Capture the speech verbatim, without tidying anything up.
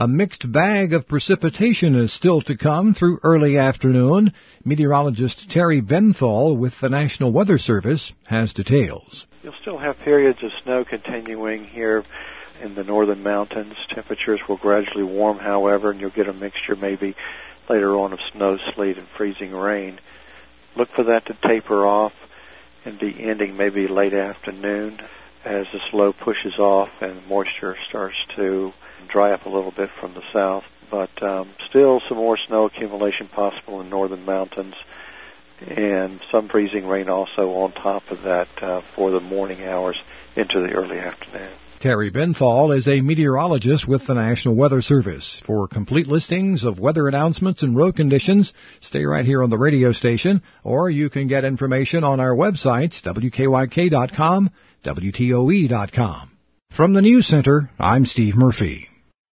A mixed bag of precipitation is still to come through early afternoon. Meteorologist Terry Benthall with the National Weather Service has details. You'll still have periods of snow continuing here in the northern mountains. Temperatures will gradually warm, however, and you'll get a mixture maybe later on of snow, sleet, and freezing rain. Look for that to taper off and be ending maybe late afternoon as the slow pushes off and moisture starts to dry up a little bit from the south. But um, still some more snow accumulation possible in northern mountains and some freezing rain also on top of that uh, for the morning hours into the early afternoon. Terry Benthall is a meteorologist with the National Weather Service. For complete listings of weather announcements and road conditions, stay right here on the radio station, or you can get information on our websites, W K Y K dot com, W T O E dot com. From the News Center, I'm Steve Murphy.